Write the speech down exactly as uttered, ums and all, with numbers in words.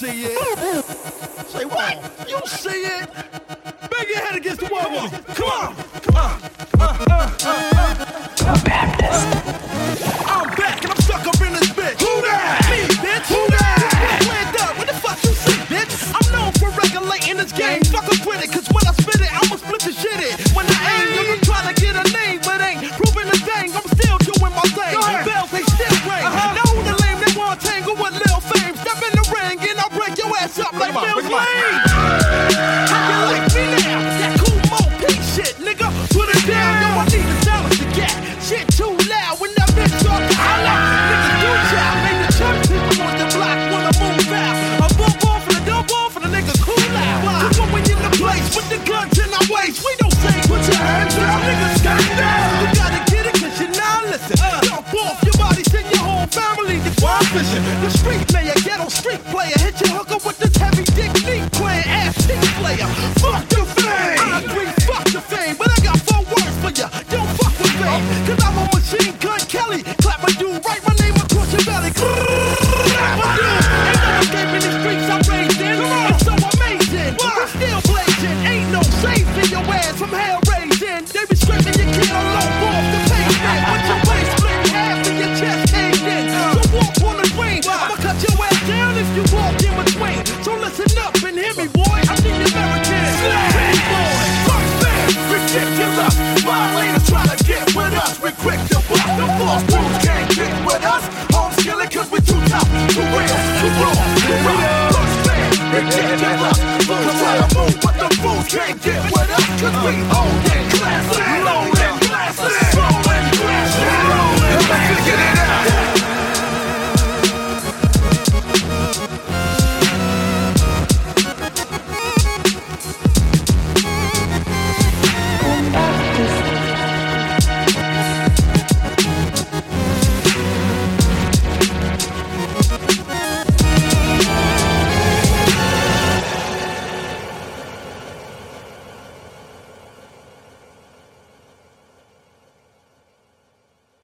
see it. Say what? You see it? Bang your head against the wall. Come on. Come on. Uh, uh, uh, uh. Baptist. I'm back and I'm stuck up in this bitch. Who that? Me, bitch. Who that? Land up. What the fuck you see, bitch? I'm known for regulating this game. Fuck up with it, cause when I spit it, I'ma split the shit it. When I aim, you're trying to get a name, but ain't proving a thing. I'm still doing my thing. Bells, they still ring. Uh-huh. Now who the lame they want to tangle with Lil Fame? Step in the ring and I'll break your ass up like Lil Wayne. How you like me now? That cool Mo P shit, nigga. Put it down, yo, I need a silence to get. Shit too loud when that bitch start to holler. Nigga, do child, make the church people on the block wanna move out. I bump off for the dump off for the nigga cool out. Cause when we in the place with the guns in our waist, we don't say put your hands down, niggas stand down. You gotta get it cause you now listen. Uh, dump off your body, send your whole family to wild fishing. The street player, ghetto street player, hit your hooker with this heavy dick knee playing ass dick player. Fuck the fame. I agree, fuck the fame, but I got four words for ya. Don't fuck with me, cause I'm a machine gun Kelly. Clap my dude, write my name across your belly. Clap my dude. Ain't no escaping the streets I'm raised in. It's so amazing. We're still blazing. Ain't no saving your ass from hell raising. They be scraping your kid all over off the pavement. With your waist split in half and your chest caved in. So walk on the green. I'ma cut your ass down if you walk in between. So listen up and hear me, boy. I need American. Hey, boy. First man, ridiculous. Violators try to get with us. We quick to buck. The false dudes can't get with us. Home skillet cause we too tough. Too real, too raw, too rough. First man, ridiculous. Fools try to move, but the fools can't get with us. Cause we own it.